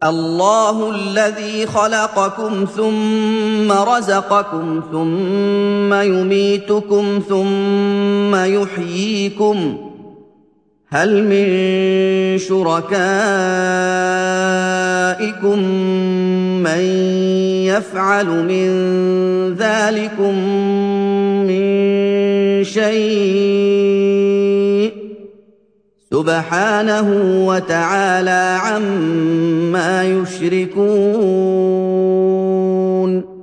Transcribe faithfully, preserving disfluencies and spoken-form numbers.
اللَّهُ الَّذِي خَلَقَكُمْ ثُمَّ رَزَقَكُمْ ثُمَّ يُمِيتُكُمْ ثُمَّ يُحْيِيكُمْ ۖ هَلْ مِن شُرَكَائِكُم مَّن يَفْعَلُ مِن ذَٰلِكُم مِّن شَيْءٍ ۚ سُبْحَانَهُ وَتَعَالَىٰ عَمَّا يُشْرِكُونَ